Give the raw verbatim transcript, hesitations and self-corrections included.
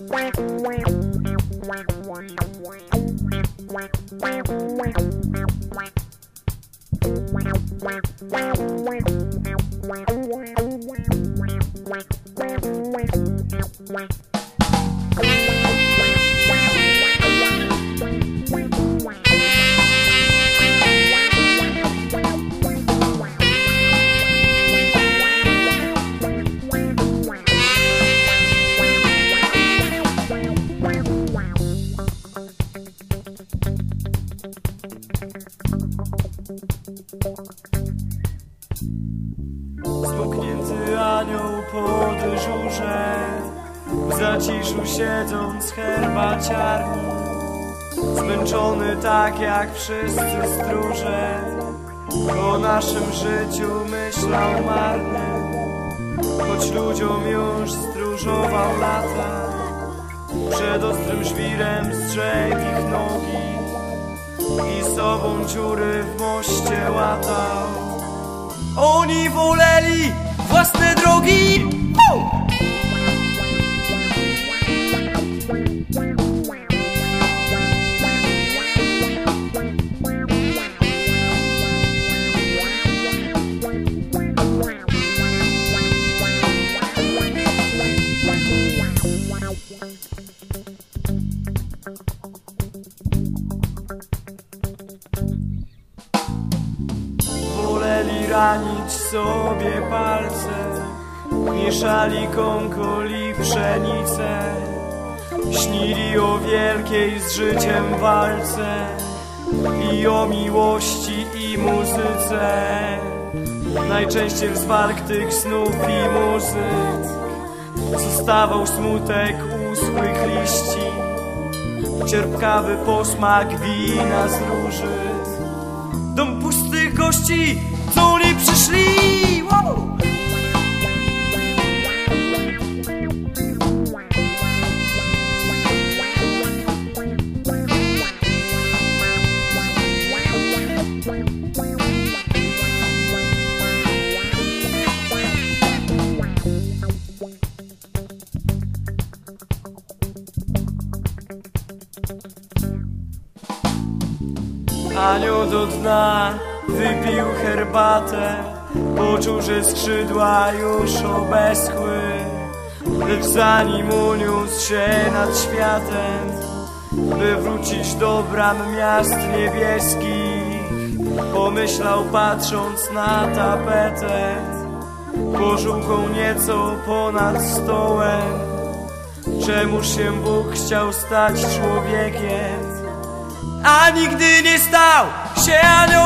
Smuknięty anioł po dyżurze, w zaciszu siedząc w herbaciarni, zmęczony tak jak wszyscy stróże, o naszym życiu myślał marnie. Choć ludziom już stróżował lata, przed ostrym żwirem strzegł ich nogi i sobą dziury w moście łatał. Oni woleli własne drogi. Woo! Woleli ranić sobie palce, mieszali konkol i pszenicę, śnili o wielkiej z życiem walce i o miłości i muzyce. Najczęściej w zwarg tych snów i muzyk zostawał smutek uschłych liści, cierpkawy posmak wina z róży, dom pustych gości, co nie przyszli. Wow! Anioł do dna wypił herbatę, poczuł, że skrzydła już obeschły, lecz zanim uniósł się nad światem, by wrócić do bram miast niebieskich, pomyślał patrząc na tapetę, pożółką nieco ponad stołem, czemuż się Bóg chciał stać człowiekiem, a nigdy nie stał się aniołem.